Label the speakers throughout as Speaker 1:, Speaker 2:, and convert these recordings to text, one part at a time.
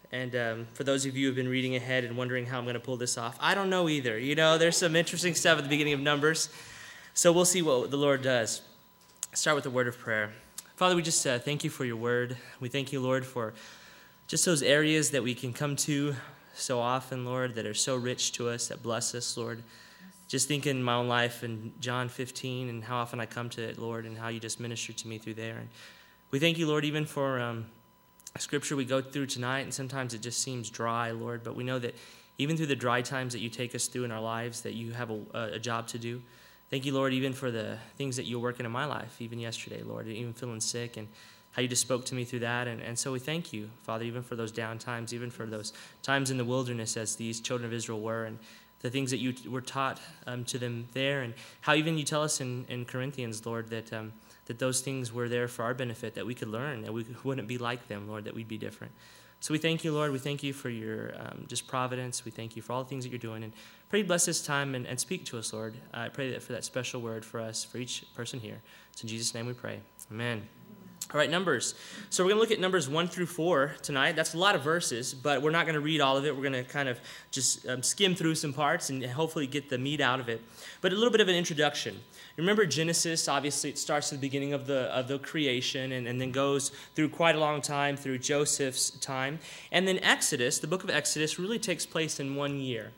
Speaker 1: And for those of you who have been reading ahead and wondering how I'm going to pull this off, I don't know either. You know, there's some interesting stuff at the beginning of Numbers. So we'll see what the Lord does. Start with a word of prayer. Father, we just thank you for your word. We thank you, Lord, for just those areas that we can come to so often, Lord, that are so rich to us, that bless us, Lord. Just thinking in my own life in John 15 and how often I come to it, Lord, and how you just minister to me through there. And we thank you, Lord, even for scripture we go through tonight, and sometimes it just seems dry, Lord, but we know that even through the dry times that you take us through in our lives, that you have a job to do. Thank you, Lord, even for the things that you were working in my life, even yesterday, Lord, even feeling sick, and how you just spoke to me through that. And so we thank you, Father, even for those down times, even for those times in the wilderness as these children of Israel were, and the things that you were taught to them there, and how even you tell us in Corinthians, Lord, that those things were there for our benefit, that we could learn, that we wouldn't be like them, Lord, that we'd be different. So we thank you, Lord. We thank you for your just providence. We thank you for all the things that you're doing. And pray you bless this time and speak to us, Lord. I pray that for that special word for us, for each person here. It's in Jesus' name we pray. Amen. All right, Numbers. So we're going to look at Numbers 1 through 4 tonight. That's a lot of verses, but we're not going to read all of it. We're going to kind of just skim through some parts and hopefully get the meat out of it. But a little bit of an introduction. Remember Genesis, obviously it starts at the beginning of the creation and then goes through quite a long time, through Joseph's time. And then Exodus, the book of Exodus, really takes place in 1 year.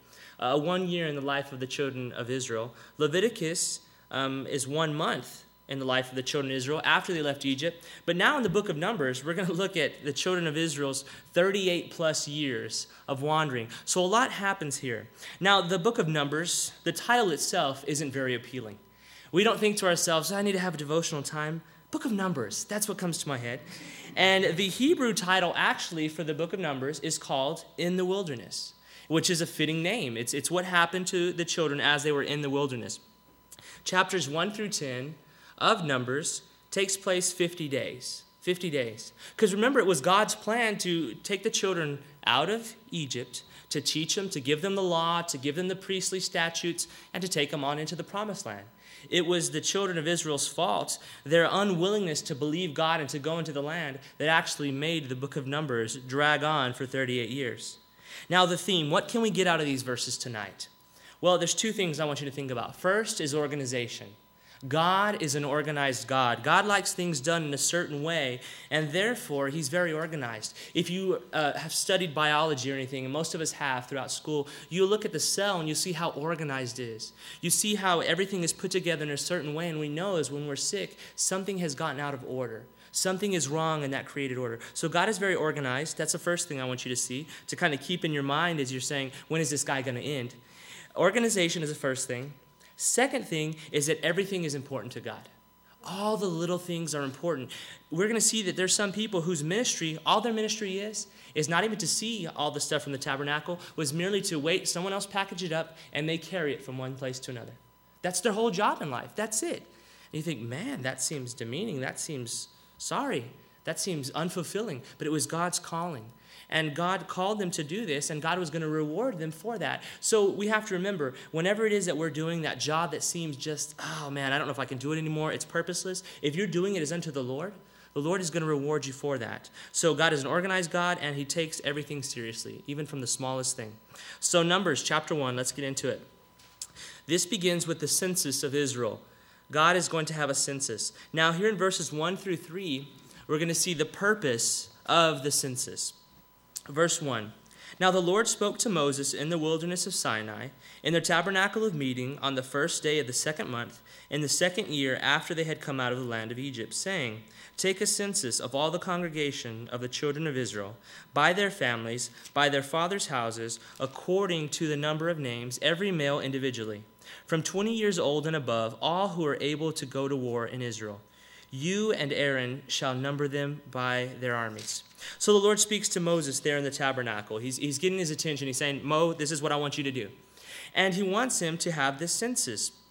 Speaker 1: 1 year in the life of the children of Israel. Leviticus is 1 month in the life of the children of Israel after they left Egypt. But now in the book of Numbers, we're going to look at the children of Israel's 38 plus years of wandering. So a lot happens here. Now, the book of Numbers, the title itself isn't very appealing. We don't think to ourselves, I need to have a devotional time. Book of Numbers, that's what comes to my head. And the Hebrew title actually for the book of Numbers is called In the Wilderness, which is a fitting name. It's what happened to the children as they were in the wilderness. Chapters 1 through 10 of Numbers takes place 50 days. 50 days. Because remember, it was God's plan to take the children out of Egypt, to teach them, to give them the law, to give them the priestly statutes, and to take them on into the promised land. It was the children of Israel's fault, their unwillingness to believe God and to go into the land, that actually made the book of Numbers drag on for 38 years. Now the theme, what can we get out of these verses tonight? Well, there's two things I want you to think about. First is organization. God is an organized God. God likes things done in a certain way, and therefore, he's very organized. If you have studied biology or anything, and most of us have throughout school, you look at the cell and you see how organized it is. You see how everything is put together in a certain way, and we know is when we're sick, something has gotten out of order. Something is wrong in that created order. So God is very organized. That's the first thing I want you to see, to kind of keep in your mind as you're saying, when is this guy going to end? Organization is the first thing. Second thing is that everything is important to God. All the little things are important. We're going to see that there's some people whose ministry, all their ministry is not even to see all the stuff from the tabernacle, was merely to wait, someone else package it up, and they carry it from one place to another. That's their whole job in life. That's it. And you think, man, that seems demeaning. That seems sorry. That seems unfulfilling. But it was God's calling. And God called them to do this, and God was going to reward them for that. So we have to remember, whenever it is that we're doing that job that seems just, oh man, I don't know if I can do it anymore, it's purposeless. If you're doing it as unto the Lord is going to reward you for that. So God is an organized God, and he takes everything seriously, even from the smallest thing. So Numbers chapter 1, let's get into it. This begins with the census of Israel. God is going to have a census. Now here in verses 1 through 3, we're going to see the purpose of the census. Verse 1, Now the Lord spoke to Moses in the wilderness of Sinai, in the tabernacle of meeting, on the first day of the 2nd month, in the 2nd year after they had come out of the land of Egypt, saying, Take a census of all the congregation of the children of Israel, by their families, by their fathers' houses, according to the number of names, every male individually, from 20 years old and above, all who are able to go to war in Israel. You and Aaron shall number them by their armies. So the Lord speaks to Moses there in the tabernacle. He's getting his attention. He's saying, Mo, this is what I want you to do. And he wants him to have this census.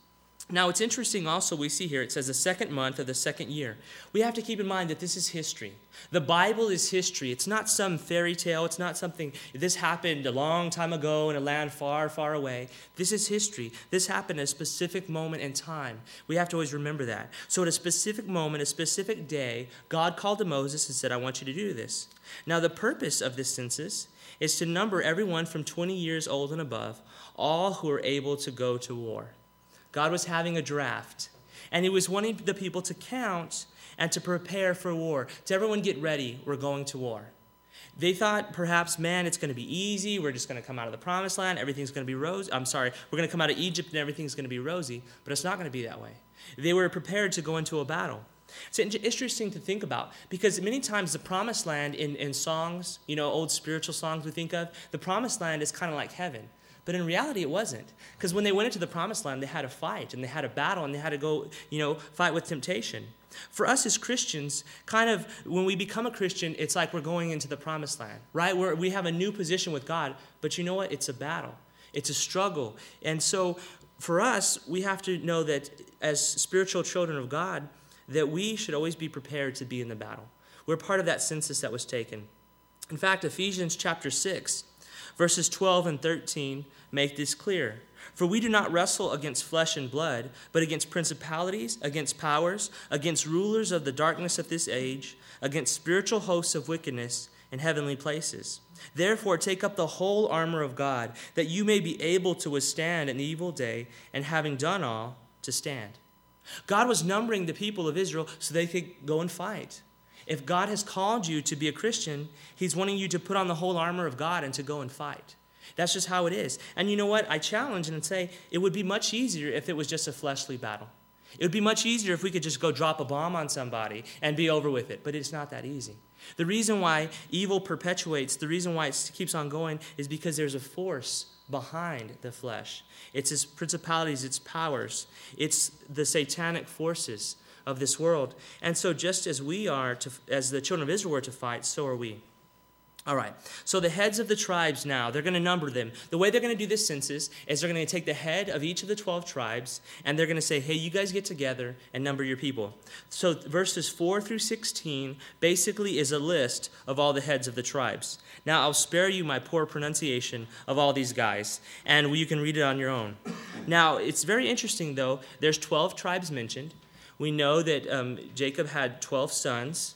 Speaker 1: Now, it's interesting also, we see here, it says the second month of the second year. We have to keep in mind that this is history. The Bible is history. It's not some fairy tale. It's not something, this happened a long time ago in a land far, far away. This is history. This happened at a specific moment in time. We have to always remember that. So at a specific moment, a specific day, God called to Moses and said, I want you to do this. Now, the purpose of this census is to number everyone from 20 years old and above, all who are able to go to war. God was having a draft, and he was wanting the people to count and to prepare for war. To everyone get ready, we're going to war. They thought perhaps, man, it's going to be easy. We're just going to come out of the promised land. Everything's going to be rosy. We're going to come out of Egypt and everything's going to be rosy. But it's not going to be that way. They were prepared to go into a battle. It's interesting to think about because many times the promised land in songs, old spiritual songs we think of, the promised land is kind of like heaven. But in reality, it wasn't. Because when they went into the promised land, they had to fight, and they had a battle, and they had to go, fight with temptation. For us as Christians, kind of, when we become a Christian, it's like we're going into the promised land, right? We have a new position with God, but you know what? It's a battle. It's a struggle. And so for us, we have to know that as spiritual children of God, that we should always be prepared to be in the battle. We're part of that census that was taken. In fact, Ephesians chapter 6, verses 12 and 13 make this clear. For we do not wrestle against flesh and blood, but against principalities, against powers, against rulers of the darkness of this age, against spiritual hosts of wickedness in heavenly places. Therefore, take up the whole armor of God, that you may be able to withstand an evil day, and having done all, to stand. God was numbering the people of Israel so they could go and fight. If God has called you to be a Christian, he's wanting you to put on the whole armor of God and to go and fight. That's just how it is. And you know what? I challenge and say it would be much easier if it was just a fleshly battle. It would be much easier if we could just go drop a bomb on somebody and be over with it. But it's not that easy. The reason why evil perpetuates, the reason why it keeps on going is because there's a force behind the flesh. It's its principalities, its powers. It's the satanic forces of this world. And so just as we are, as the children of Israel were to fight, so are we. All right, so the heads of the tribes now, they're going to number them. The way they're going to do this census is they're going to take the head of each of the 12 tribes, and they're going to say, hey, you guys get together and number your people. So verses 4 through 16 basically is a list of all the heads of the tribes. Now, I'll spare you my poor pronunciation of all these guys, and you can read it on your own. Now, it's very interesting, though. There's 12 tribes mentioned. We know that Jacob had 12 sons.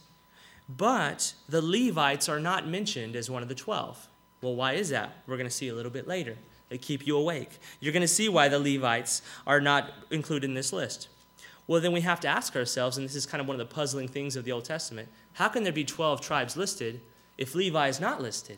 Speaker 1: But the Levites are not mentioned as one of the 12. Well, why is that? We're going to see a little bit later. They keep you awake. You're going to see why the Levites are not included in this list. Well, then we have to ask ourselves, and this is kind of one of the puzzling things of the Old Testament, how can there be 12 tribes listed if Levi is not listed?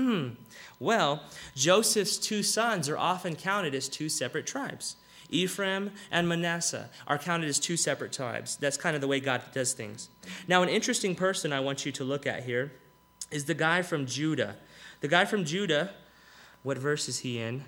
Speaker 1: Well, Joseph's 2 sons are often counted as 2 separate tribes. Ephraim and Manasseh are counted as 2 separate tribes. That's kind of the way God does things. Now, an interesting person I want you to look at here is the guy from Judah. The guy from Judah, what verse is he in?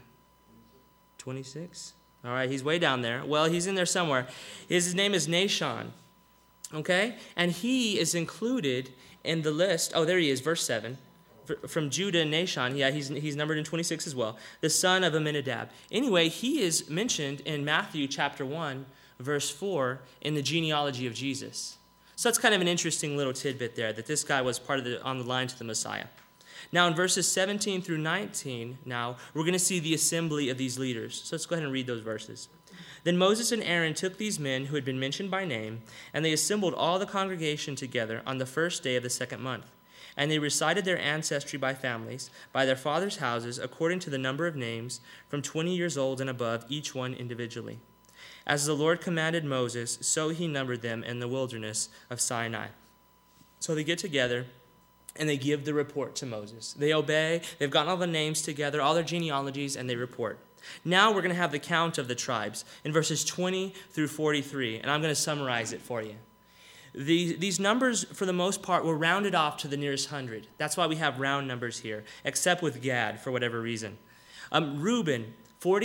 Speaker 1: 26? All right, he's way down there. Well, he's in there somewhere. His name is Nahshon, okay? And he is included in the list. Oh, there he is, verse 7. From Judah and Nahshon, yeah, he's numbered in 26 as well, the son of Amminadab. Anyway, he is mentioned in Matthew chapter 1, verse 4, in the genealogy of Jesus. So that's kind of an interesting little tidbit there, that this guy was on the line to the Messiah. Now, in verses 17 through 19, now, we're going to see the assembly of these leaders. So let's go ahead and read those verses. Then Moses and Aaron took these men who had been mentioned by name, and they assembled all the congregation together on the first day of the second month. And they recited their ancestry by families, by their fathers' houses, according to the number of names, from 20 years old and above, each one individually. As the Lord commanded Moses, so he numbered them in the wilderness of Sinai. So they get together, and they give the report to Moses. They obey. They've gotten all the names together, all their genealogies, and they report. Now we're going to have the count of the tribes in verses 20 through 43, and I'm going to summarize it for you. These numbers, for the most part, were rounded off to the nearest 100. That's why we have round numbers here, except with Gad, for whatever reason. Reuben,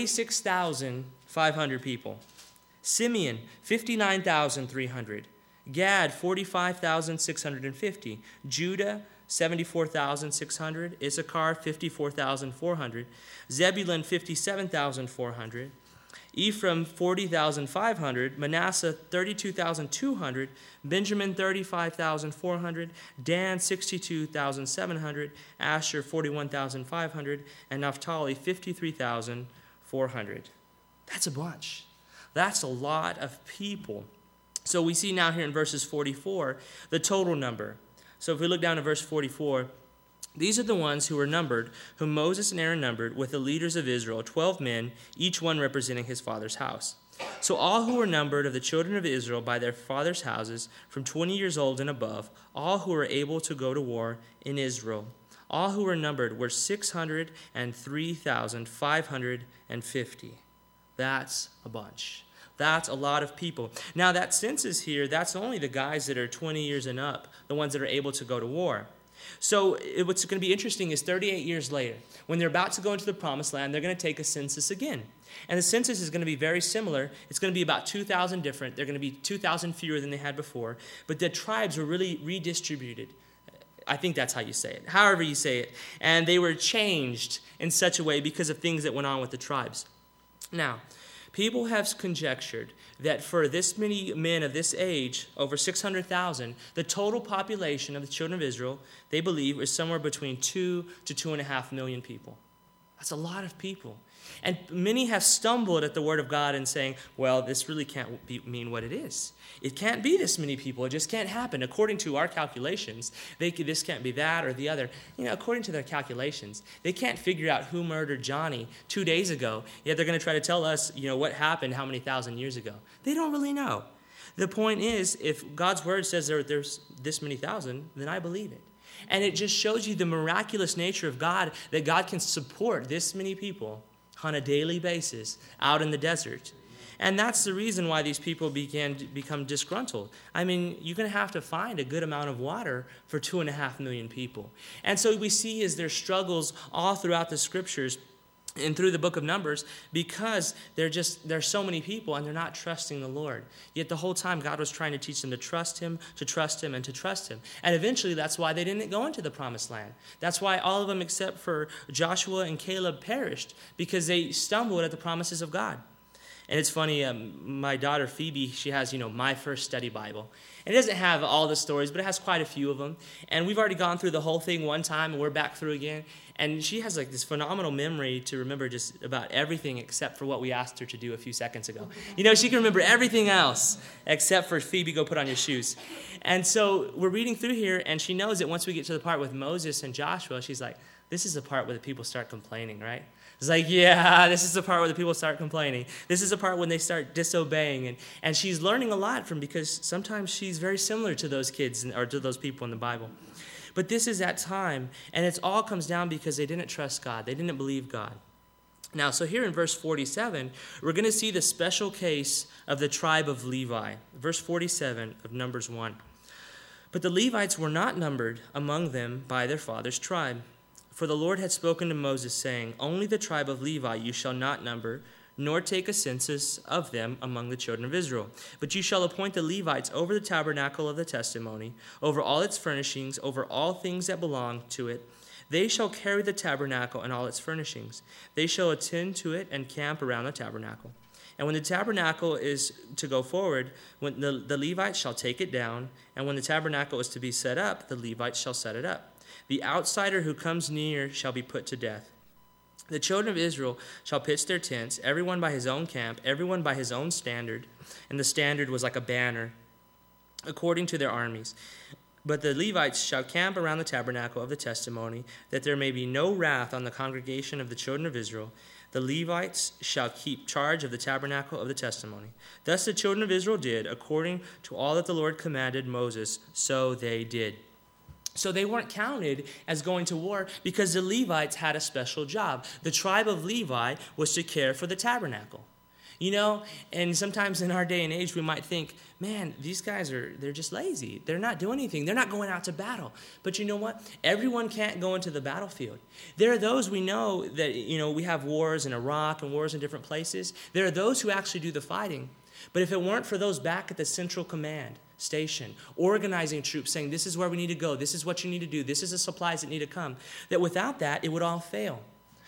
Speaker 1: 46,500 people. Simeon, 59,300. Gad, 45,650. Judah, 74,600. Issachar, 54,400. Zebulun, 57,400. Ephraim 40,500, Manasseh 32,200, Benjamin 35,400, Dan 62,700, Asher 41,500, and Naphtali 53,400. That's a bunch. That's a lot of people. So we see now here in verses 44 the total number. So if we look down to verse 44, these are the ones who were numbered, whom Moses and Aaron numbered with the leaders of Israel, 12 men, each one representing his father's house. So all who were numbered of the children of Israel by their father's houses, from 20 years old and above, all who were able to go to war in Israel, all who were numbered were 603,550. That's a bunch. That's a lot of people. Now that census here, that's only the guys that are 20 years and up, the ones that are able to go to war. So what's going to be interesting is 38 years later, when they're about to go into the promised land, they're going to take a census again. And the census is going to be very similar. It's going to be about 2,000 different. They're going to be 2,000 fewer than they had before. But the tribes were really redistributed. I think that's how you say it, however you say it. And they were changed in such a way because of things that went on with the tribes. Now, people have conjectured that for this many men of this age, over 600,000, the total population of the children of Israel, they believe, is somewhere between 2 to 2.5 million people. That's a lot of people. And many have stumbled at the word of God and saying, well, this really can't mean what it is. It can't be this many people. It just can't happen. According to our calculations, this can't be that or the other. According to their calculations, they can't figure out who murdered Johnny 2 days ago, yet they're going to try to tell us, what happened how many thousand years ago. They don't really know. The point is, if God's word says there's this many thousand, then I believe it. And it just shows you the miraculous nature of God, that God can support this many people on a daily basis out in the desert. And that's the reason why these people began to become disgruntled. I mean, you're going to have to find a good amount of water for 2.5 million people. And so we see is their struggles all throughout the scriptures and through the book of Numbers, because there's so many people and they're not trusting the Lord. Yet the whole time God was trying to teach them to trust him, and to trust him. And eventually that's why they didn't go into the promised land. That's why all of them except for Joshua and Caleb perished, because they stumbled at the promises of God. And it's funny, my daughter Phoebe, she has, My First Study Bible. And it doesn't have all the stories, but it has quite a few of them. And we've already gone through the whole thing one time, and we're back through again. And she has this phenomenal memory to remember just about everything except for what we asked her to do a few seconds ago. She can remember everything else except for Phoebe, go put on your shoes. And so we're reading through here, and she knows that once we get to the part with Moses and Joshua, she's like, this is the part where the people start complaining, right? It's like, yeah, this is the part where the people start complaining. This is the part when they start disobeying. And she's learning a lot because sometimes she's very similar to those kids or to those people in the Bible. But this is that time, and it all comes down because they didn't trust God. They didn't believe God. Now, so here in verse 47, we're going to see the special case of the tribe of Levi. Verse 47 of Numbers 1. But the Levites were not numbered among them by their father's tribe. For the Lord had spoken to Moses, saying, only the tribe of Levi you shall not number, nor take a census of them among the children of Israel. But you shall appoint the Levites over the tabernacle of the testimony, over all its furnishings, over all things that belong to it. They shall carry the tabernacle and all its furnishings. They shall attend to it and camp around the tabernacle. And when the tabernacle is to go forward, when the Levites shall take it down, and when the tabernacle is to be set up, the Levites shall set it up. The outsider who comes near shall be put to death. The children of Israel shall pitch their tents, everyone by his own camp, everyone by his own standard. And the standard was like a banner, according to their armies. But the Levites shall camp around the tabernacle of the testimony, that there may be no wrath on the congregation of the children of Israel. The Levites shall keep charge of the tabernacle of the testimony. Thus the children of Israel did, according to all that the Lord commanded Moses, so they did. So they weren't counted as going to war because the Levites had a special job. The tribe of Levi was to care for the tabernacle. And sometimes in our day and age, we might think, man, these guys they're just lazy. They're not doing anything. They're not going out to battle. But you know what? Everyone can't go into the battlefield. There are those we know that, we have wars in Iraq and wars in different places. There are those who actually do the fighting. But if it weren't for those back at the central command station, organizing troops, saying this is where we need to go, this is what you need to do, this is the supplies that need to come, that without that, it would all fail.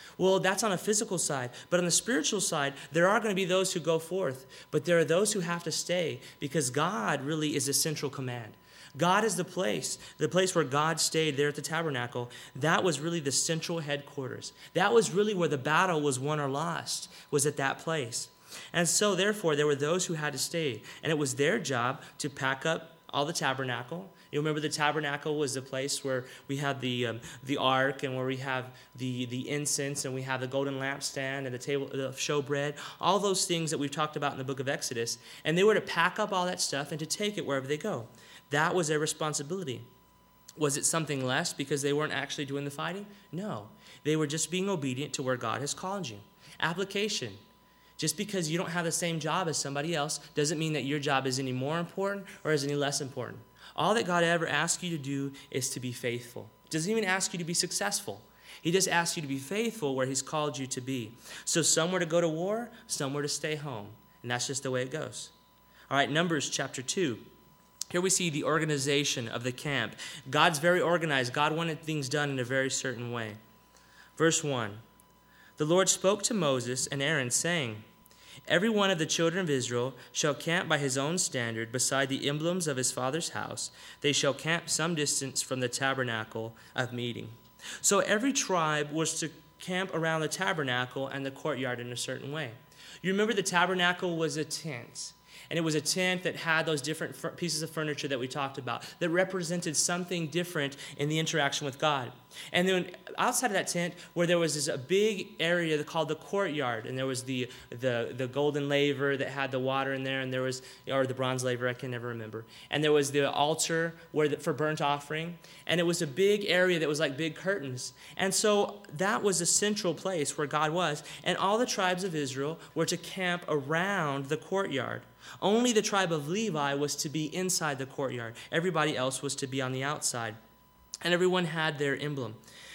Speaker 1: Well, that's on a physical side. But on the spiritual side, there are going to be those who go forth. But there are those who have to stay because God really is a central command. God is the place where God stayed there at the tabernacle. That was really the central headquarters. That was really where the battle was won or lost, was at that place. And so, therefore, there were those who had to stay. And it was their job to pack up all the tabernacle. You remember the tabernacle was the place where we have the ark and where we have the incense and we have the golden lampstand and the table of showbread, all those things that we've talked about in the book of Exodus. And they were to pack up all that stuff and to take it wherever they go. That was their responsibility. Was it something less because they weren't actually doing the fighting? No. They were just being obedient to where God has called you. Application. Just because you don't have the same job as somebody else doesn't mean that your job is any more important or is any less important. All that God ever asks you to do is to be faithful. He doesn't even ask you to be successful. He just asks you to be faithful where he's called you to be. So some were to go to war, some were to stay home. And that's just the way it goes. All right, Numbers chapter 2. Here we see the organization of the camp. God's very organized. God wanted things done in a very certain way. Verse 1. The Lord spoke to Moses and Aaron, saying, Every one of the children of Israel shall camp by his own standard beside the emblems of his father's house. They shall camp some distance from the tabernacle of meeting. So every tribe was to camp around the tabernacle and the courtyard in a certain way. You remember the tabernacle was a tent. And it was a tent that had those different pieces of furniture that we talked about that represented something different in the interaction with God. And then outside of that tent, where there was a big area called the courtyard, and there was the golden laver that had the water in there, and there was, or the bronze laver, I can never remember. And there was the altar for burnt offering, and it was a big area that was like big curtains. And so that was a central place where God was, and all the tribes of Israel were to camp around the courtyard. Only the tribe of Levi was to be inside the courtyard. Everybody else was to be on the outside. And everyone had their emblem,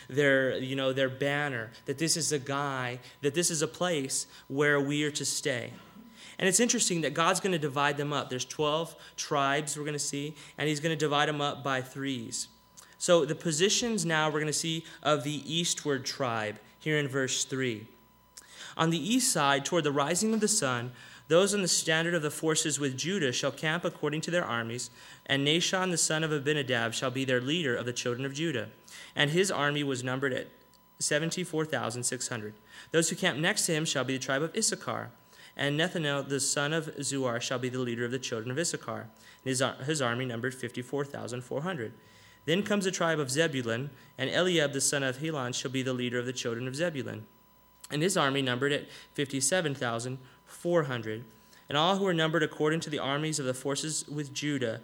Speaker 1: their banner, that this is a guy, that this is a place where we are to stay. And it's interesting that God's going to divide them up. There's 12 tribes we're going to see, and he's going to divide them up by threes. So the positions now we're going to see of the eastward tribe here in verse 3. On the east side, toward the rising of the sun, those on the standard of the forces with Judah shall camp according to their armies, and Nahshon the son of Abinadab shall be their leader of the children of Judah. And his army was numbered at 74,600. Those who camp next to him shall be the tribe of Issachar, and Nethanel the son of Zuar shall be the leader of the children of Issachar. And his army numbered 54,400. Then comes the tribe of Zebulun, and Eliab the son of Helon shall be the leader of the children of Zebulun. And his army numbered at 57,400. And all who were numbered according to the armies of the forces with Judah,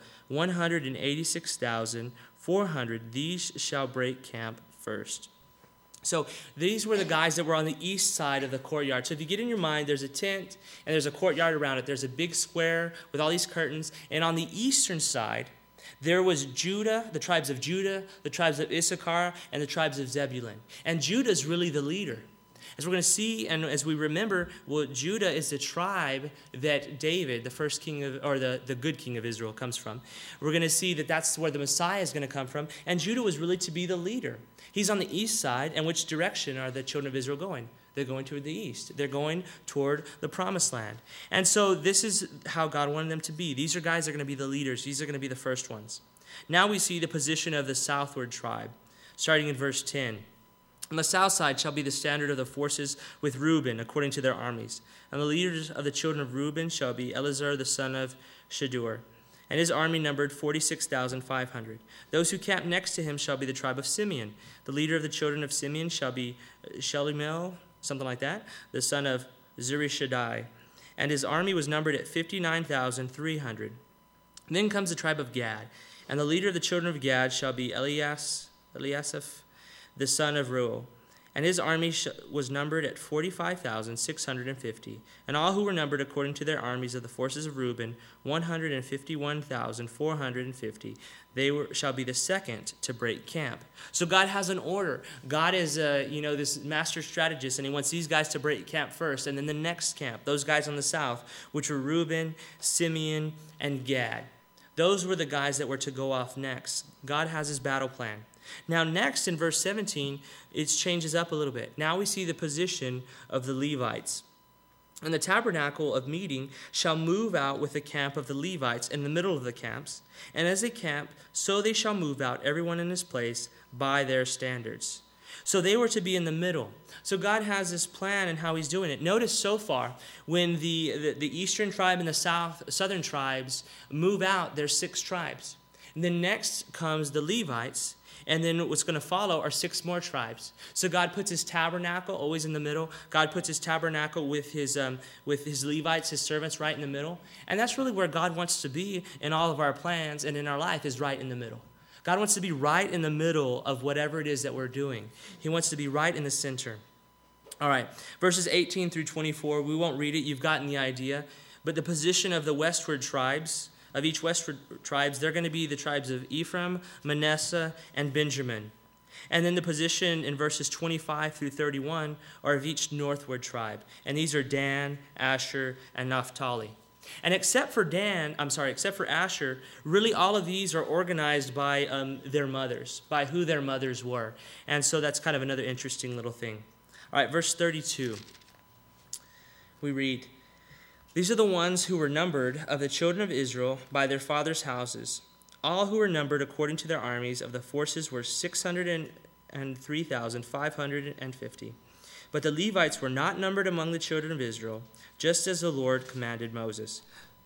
Speaker 1: 186,400. These shall break camp first. So these were the guys that were on the east side of the courtyard. So if you get in your mind, there's a tent and there's a courtyard around it. There's a big square with all these curtains. And on the eastern side, there was Judah, the tribes of Judah, the tribes of Issachar, and the tribes of Zebulun. And Judah's really the leader. As we're going to see, and as we remember, well, Judah is the tribe that David, the first king of, or the good king of Israel, comes from. We're going to see that that's where the Messiah is going to come from. And Judah was really to be the leader. He's on the east side. And which direction are the children of Israel going? They're going toward the east. They're going toward the promised land. And so this is how God wanted them to be. These are guys that are going to be the leaders. These are going to be the first ones. Now we see the position of the southward tribe, starting in verse 10. On the south side shall be the standard of the forces with Reuben, according to their armies. And the leaders of the children of Reuben shall be Elazar the son of Shadur. And his army numbered 46,500. Those who camp next to him shall be the tribe of Simeon. The leader of the children of Simeon shall be Shelumiel, something like that, the son of Zurishaddai. And his army was numbered at 59,300. Then comes the tribe of Gad. And the leader of the children of Gad shall be Eliasaph, the son of Reuel. And his army was numbered at 45,650. And all who were numbered according to their armies of the forces of Reuben, 151,450. They shall be the second to break camp. So God has an order. God is, this master strategist, and he wants these guys to break camp first. And then the next camp, those guys on the south, which were Reuben, Simeon, and Gad. Those were the guys that were to go off next. God has his battle plan. Now next in verse 17, it changes up a little bit. Now we see the position of the Levites. And the tabernacle of meeting shall move out with the camp of the Levites in the middle of the camps. And as they camp, so they shall move out, everyone in his place, by their standards. So they were to be in the middle. So God has this plan and how he's doing it. Notice so far, when the eastern tribe and the southern tribes move out, there's 6 tribes. And then next comes the Levites. And then what's going to follow are 6 more tribes. So God puts his tabernacle always in the middle. God puts his tabernacle with his Levites, his servants, right in the middle. And that's really where God wants to be in all of our plans and in our life, is right in the middle. God wants to be right in the middle of whatever it is that we're doing. He wants to be right in the center. All right, verses 18 through 24, we won't read it. You've gotten the idea. But the position of the westward tribes, of each westward tribes, they're going to be the tribes of Ephraim, Manasseh, and Benjamin. And then the position in verses 25 through 31 are of each northward tribe. And these are Dan, Asher, and Naphtali. And except for Asher, really all of these are organized by their mothers, by who their mothers were. And so that's kind of another interesting little thing. All right, verse 32. We read, "These are the ones who were numbered of the children of Israel by their fathers' houses. All who were numbered according to their armies of the forces were 603,550. But the Levites were not numbered among the children of Israel, just as the Lord commanded Moses.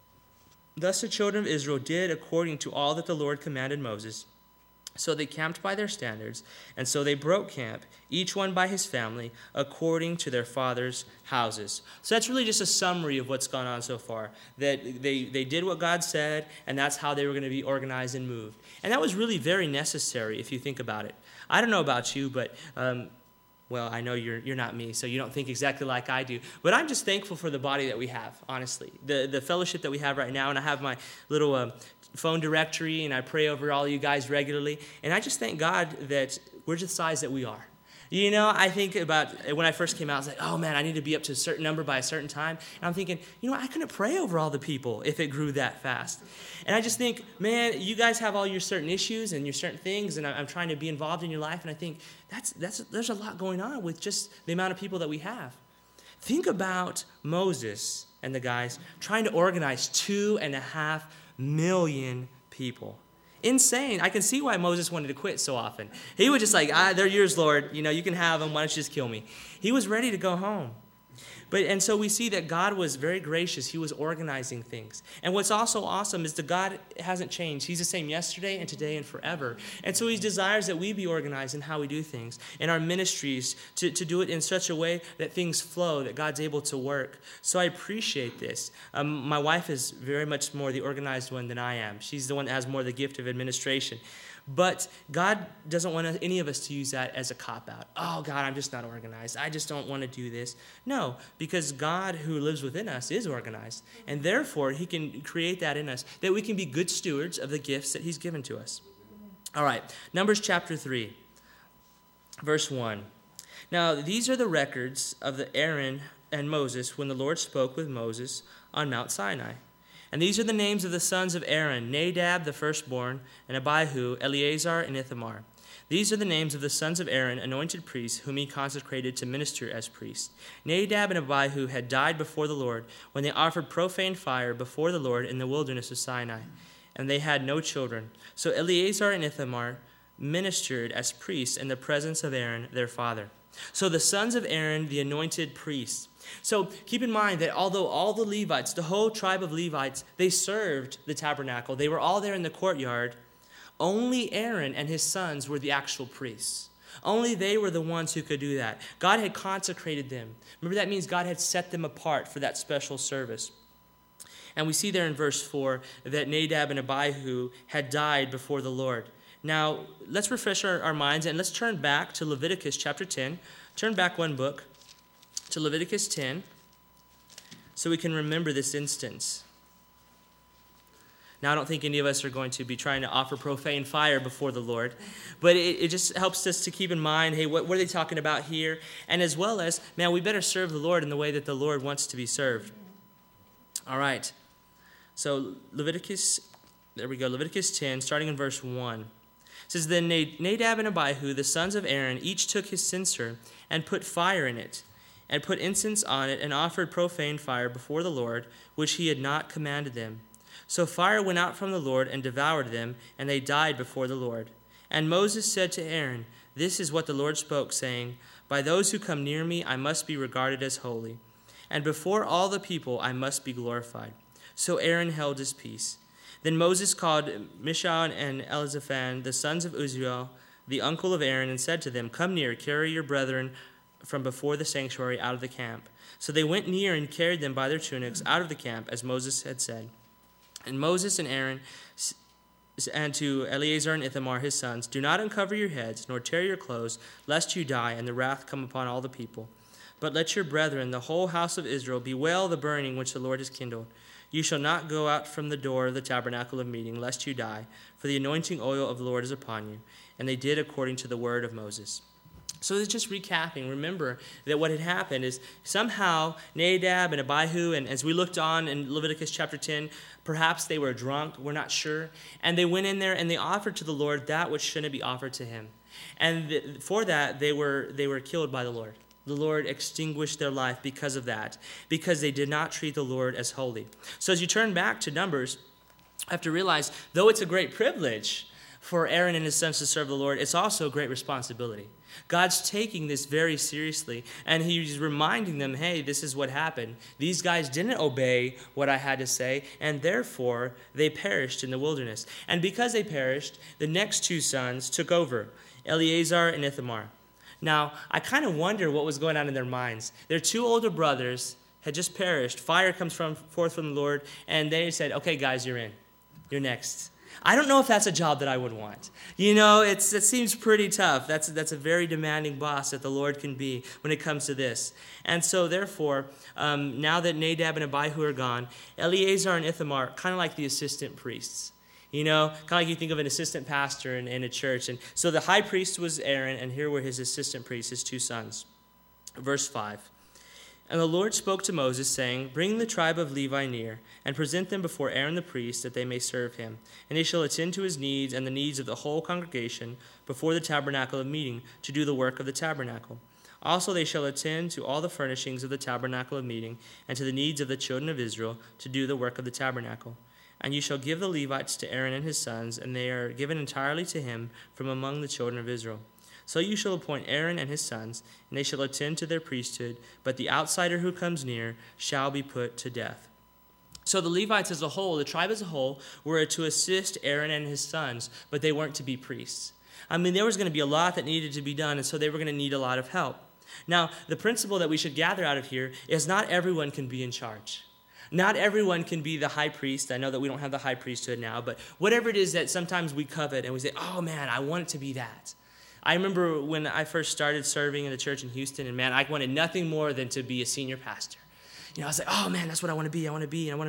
Speaker 1: Thus the children of Israel did according to all that the Lord commanded Moses. So they camped by their standards, and so they broke camp, each one by his family, according to their fathers' houses." So that's really just a summary of what's gone on so far. That they did what God said, and that's how they were going to be organized and moved. And that was really very necessary if you think about it. I don't know about you, but well, I know you're not me, so you don't think exactly like I do. But I'm just thankful for the body that we have, honestly. The fellowship that we have right now, and I have my little phone directory, and I pray over all you guys regularly. And I just thank God that we're the size that we are. You know, I think about when I first came out, I was like, oh man, I need to be up to a certain number by a certain time. And I'm thinking, I couldn't pray over all the people if it grew that fast. And I just think, man, you guys have all your certain issues and your certain things, and I'm trying to be involved in your life. And I think there's a lot going on with just the amount of people that we have. Think about Moses and the guys trying to organize 2.5 million people. Insane. I can see why Moses wanted to quit so often. He was just like, they're yours, Lord. You can have them. Why don't you just kill me? He was ready to go home. And so we see that God was very gracious. He was organizing things. And what's also awesome is that God hasn't changed. He's the same yesterday and today and forever. And so he desires that we be organized in how we do things, in our ministries, to do it in such a way that things flow, that God's able to work. So I appreciate this. My wife is very much more the organized one than I am. She's the one that has more the gift of administration. But God doesn't want any of us to use that as a cop-out. Oh, God, I'm just not organized. I just don't want to do this. No, because God who lives within us is organized. And therefore, he can create that in us, that we can be good stewards of the gifts that he's given to us. All right, Numbers chapter 3, verse 1. "Now, these are the records of the Aaron and Moses when the Lord spoke with Moses on Mount Sinai. And these are the names of the sons of Aaron, Nadab the firstborn, and Abihu, Eleazar, and Ithamar. These are the names of the sons of Aaron, anointed priests, whom he consecrated to minister as priests. Nadab and Abihu had died before the Lord when they offered profane fire before the Lord in the wilderness of Sinai, and they had no children. So Eleazar and Ithamar ministered as priests in the presence of Aaron, their father." So the sons of Aaron, the anointed priests. So keep in mind that although all the Levites, the whole tribe of Levites, they served the tabernacle, they were all there in the courtyard, only Aaron and his sons were the actual priests. Only they were the ones who could do that. God had consecrated them. Remember, that means God had set them apart for that special service. And we see there in verse 4 that Nadab and Abihu had died before the Lord. Now, let's refresh our minds and let's turn back to Leviticus chapter 10. Turn back one book to Leviticus 10 so we can remember this instance. Now, I don't think any of us are going to be trying to offer profane fire before the Lord, but it just helps us to keep in mind, hey, what are they talking about here? And as well as, man, we better serve the Lord in the way that the Lord wants to be served. All right. So Leviticus 10, starting in verse 1. It says, then Nadab and Abihu, the sons of Aaron, each took his censer and put fire in it, and put incense on it, and offered profane fire before the Lord, which he had not commanded them. So fire went out from the Lord and devoured them, and they died before the Lord. And Moses said to Aaron, this is what the Lord spoke, saying, by those who come near me I must be regarded as holy, and before all the people I must be glorified. So Aaron held his peace. Then Moses called Mishael and Elzaphan, the sons of Uzziel, the uncle of Aaron, and said to them, come near, carry your brethren from before the sanctuary out of the camp. So they went near and carried them by their tunics out of the camp, as Moses had said. And Moses and Aaron, and to Eleazar and Ithamar his sons, do not uncover your heads, nor tear your clothes, lest you die, and the wrath come upon all the people. But let your brethren, the whole house of Israel, bewail the burning which the Lord has kindled. You shall not go out from the door of the tabernacle of meeting, lest you die, for the anointing oil of the Lord is upon you. And they did according to the word of Moses. So it's just recapping. Remember that what had happened is somehow Nadab and Abihu, and as we looked on in Leviticus chapter 10, perhaps they were drunk, we're not sure. And they went in there and they offered to the Lord that which shouldn't be offered to him. And for that, they were killed by the Lord. The Lord extinguished their life because of that, because they did not treat the Lord as holy. So as you turn back to Numbers, I have to realize, though it's a great privilege for Aaron and his sons to serve the Lord, it's also a great responsibility. God's taking this very seriously, and he's reminding them, hey, this is what happened. These guys didn't obey what I had to say, and therefore they perished in the wilderness. And because they perished, the next two sons took over, Eleazar and Ithamar. Now, I kind of wonder what was going on in their minds. Their two older brothers had just perished. Fire comes forth from the Lord, and they said, okay, guys, you're in. You're next. I don't know if that's a job that I would want. You know, it seems pretty tough. That's a very demanding boss that the Lord can be when it comes to this. And so, therefore, now that Nadab and Abihu are gone, Eleazar and Ithamar, kind of like the assistant priests. You know, kind of like you think of an assistant pastor in a church. And so the high priest was Aaron, and here were his assistant priests, his two sons. Verse 5. And the Lord spoke to Moses, saying, bring the tribe of Levi near, and present them before Aaron the priest, that they may serve him. And they shall attend to his needs and the needs of the whole congregation before the tabernacle of meeting, to do the work of the tabernacle. Also they shall attend to all the furnishings of the tabernacle of meeting, and to the needs of the children of Israel, to do the work of the tabernacle. And you shall give the Levites to Aaron and his sons, and they are given entirely to him from among the children of Israel. So you shall appoint Aaron and his sons, and they shall attend to their priesthood, but the outsider who comes near shall be put to death. So the Levites as a whole, the tribe as a whole, were to assist Aaron and his sons, but they weren't to be priests. I mean, there was going to be a lot that needed to be done, and so they were going to need a lot of help. Now, the principle that we should gather out of here is not everyone can be in charge. Not everyone can be the high priest. I know that we don't have the high priesthood now, but whatever it is that sometimes we covet and we say, oh man, I want it to be that. I remember when I first started serving in the church in Houston, and man, I wanted nothing more than to be a senior pastor. You know, I was like, oh man, that's what I want to be.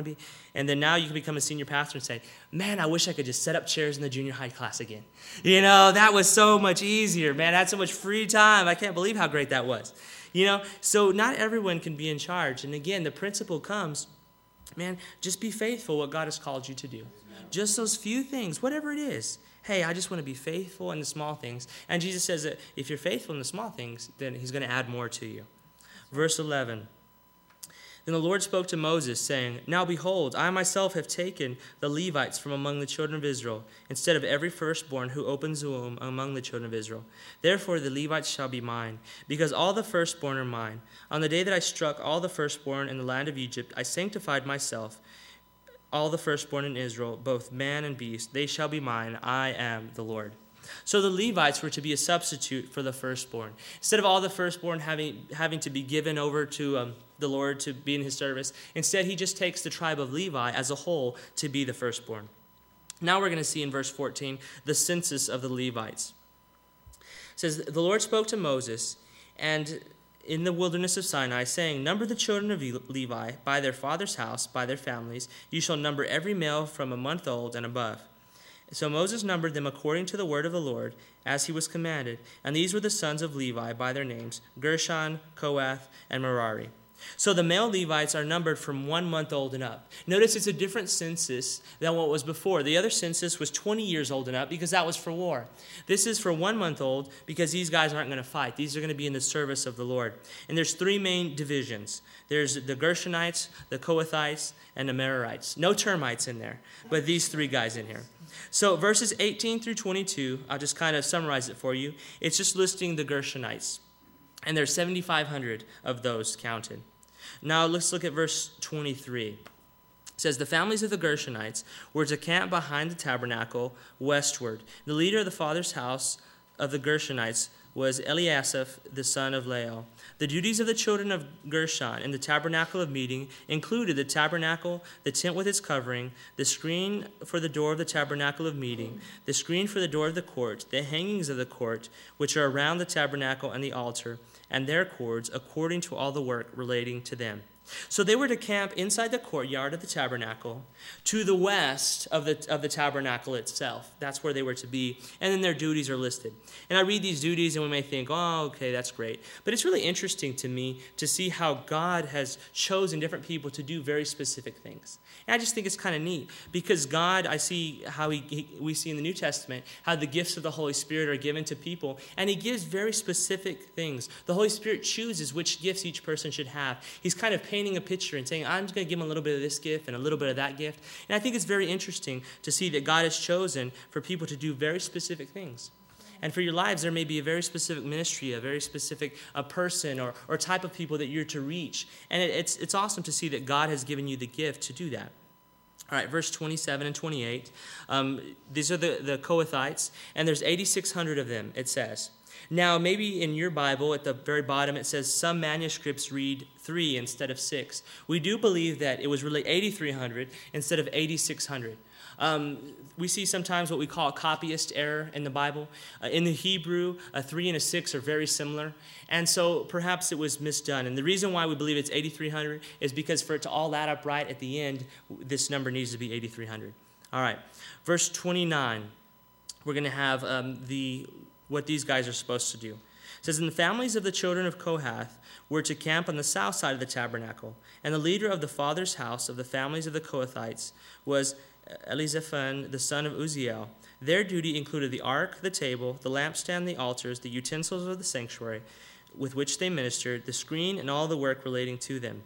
Speaker 1: And then now you can become a senior pastor and say, man, I wish I could just set up chairs in the junior high class again. You know, that was so much easier. Man, I had so much free time. I can't believe how great that was. You know, so not everyone can be in charge. And again, the principle comes, man, just be faithful what God has called you to do. Just those few things, whatever it is. Hey, I just want to be faithful in the small things. And Jesus says that if you're faithful in the small things, then he's going to add more to you. Verse 11. Then the Lord spoke to Moses, saying, now behold, I myself have taken the Levites from among the children of Israel, instead of every firstborn who opens the womb among the children of Israel. Therefore the Levites shall be mine, because all the firstborn are mine. On the day that I struck all the firstborn in the land of Egypt, I sanctified myself, all the firstborn in Israel, both man and beast. They shall be mine. I am the Lord. So the Levites were to be a substitute for the firstborn. Instead of all the firstborn having to be given over to the Lord to be in his service, instead he just takes the tribe of Levi as a whole to be the firstborn. Now we're going to see in verse 14 the census of the Levites. It says, the Lord spoke to Moses and in the wilderness of Sinai, saying, number the children of Levi by their father's house, by their families. You shall number every male from a month old and above. So Moses numbered them according to the word of the Lord, as he was commanded. And these were the sons of Levi by their names, Gershon, Kohath, and Merari. So the male Levites are numbered from 1 month old and up. Notice it's a different census than what was before. The other census was 20 years old and up because that was for war. This is for 1 month old because these guys aren't going to fight. These are going to be in the service of the Lord. And there's 3 main divisions. There's the Gershonites, the Kohathites, and the Merarites. No termites in there, but these 3 guys in here. So verses 18 through 22, I'll just kind of summarize it for you. It's just listing the Gershonites. And there's 7,500 of those counted. Now let's look at verse 23. It says, the families of the Gershonites were to camp behind the tabernacle westward. The leader of the father's house of the Gershonites was Eliasaph, the son of Lael. The duties of the children of Gershon in the tabernacle of meeting included the tabernacle, the tent with its covering, the screen for the door of the tabernacle of meeting, the screen for the door of the court, the hangings of the court, which are around the tabernacle and the altar, and their cords, according to all the work relating to them. So they were to camp inside the courtyard of the tabernacle to the west of the tabernacle itself. That's where they were to be. And then their duties are listed. And I read these duties and we may think, oh, okay, that's great. But it's really interesting to me to see how God has chosen different people to do very specific things. And I just think it's kind of neat because God, I see how we see in the New Testament, how the gifts of the Holy Spirit are given to people. And he gives very specific things. The Holy Spirit chooses which gifts each person should have. He's kind of painting a picture and saying, I'm just going to give them a little bit of this gift and a little bit of that gift. And I think it's very interesting to see that God has chosen for people to do very specific things. And for your lives, there may be a very specific ministry, a very specific person or type of people that you're to reach. And it's awesome to see that God has given you the gift to do that. All right, verse 27 and 28. These are the Kohathites, and there's 8,600 of them, it says. Now, maybe in your Bible, at the very bottom, it says some manuscripts read 3 instead of 6. We do believe that it was really 8,300 instead of 8,600. We see sometimes what we call a copyist error in the Bible. In the Hebrew, a 3 and a 6 are very similar. And so perhaps it was misdone. And the reason why we believe it's 8,300 is because for it to all add up right at the end, this number needs to be 8,300. All right, verse 29, we're going to have what these guys are supposed to do. It says, and the families of the children of Kohath were to camp on the south side of the tabernacle. And the leader of the father's house of the families of the Kohathites was Elizaphan, the son of Uzziel. Their duty included the ark, the table, the lampstand, the altars, the utensils of the sanctuary with which they ministered, the screen, and all the work relating to them.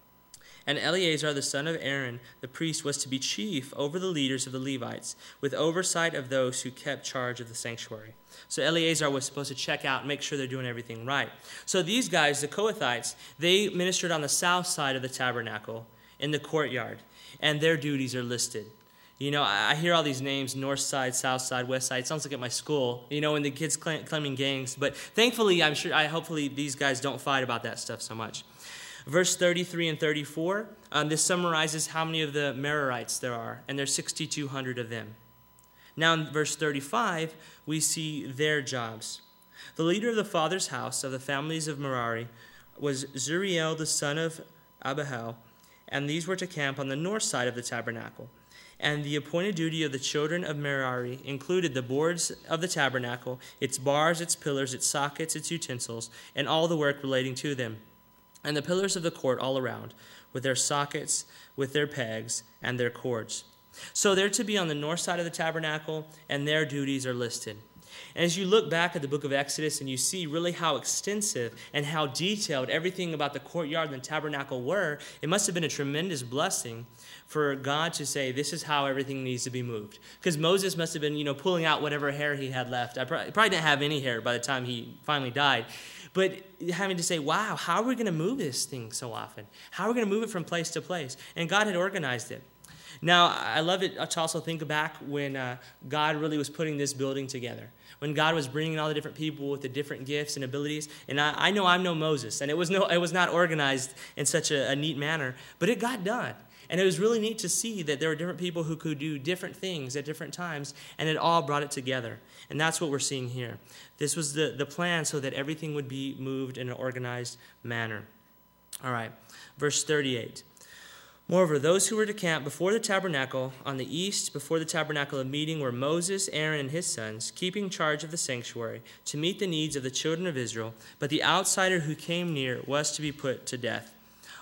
Speaker 1: And Eleazar, the son of Aaron, the priest, was to be chief over the leaders of the Levites, with oversight of those who kept charge of the sanctuary. So Eleazar was supposed to check out and make sure they're doing everything right. So these guys, the Kohathites, they ministered on the south side of the tabernacle in the courtyard, and their duties are listed. You know, I hear all these names, north side, south side, west side. It sounds like at my school, you know, when the kids claiming gangs. But thankfully, hopefully these guys don't fight about that stuff so much. Verse 33 and 34, this summarizes how many of the Merarites there are, and there's 6,200 of them. Now in verse 35, we see their jobs. The leader of the father's house of the families of Merari was Zuriel, the son of Abihail, and these were to camp on the north side of the tabernacle. And the appointed duty of the children of Merari included the boards of the tabernacle, its bars, its pillars, its sockets, its utensils, and all the work relating to them, and the pillars of the court all around, with their sockets, with their pegs, and their cords. So they're to be on the north side of the tabernacle, and their duties are listed. And as you look back at the book of Exodus and you see really how extensive and how detailed everything about the courtyard and the tabernacle were, it must have been a tremendous blessing for God to say, this is how everything needs to be moved. Because Moses must have been, pulling out whatever hair he had left. I probably didn't have any hair by the time he finally died. But having to say, wow, how are we going to move this thing so often? How are we going to move it from place to place? And God had organized it. Now, I love it to also think back when God really was putting this building together. When God was bringing all the different people with the different gifts and abilities. And I know I'm no Moses, and it was not organized in such a neat manner, but it got done. And it was really neat to see that there were different people who could do different things at different times, and it all brought it together. And that's what we're seeing here. This was the plan so that everything would be moved in an organized manner. All right, verse 38. Moreover, those who were to camp before the tabernacle on the east, before the tabernacle of meeting, were Moses, Aaron, and his sons, keeping charge of the sanctuary to meet the needs of the children of Israel. But the outsider who came near was to be put to death.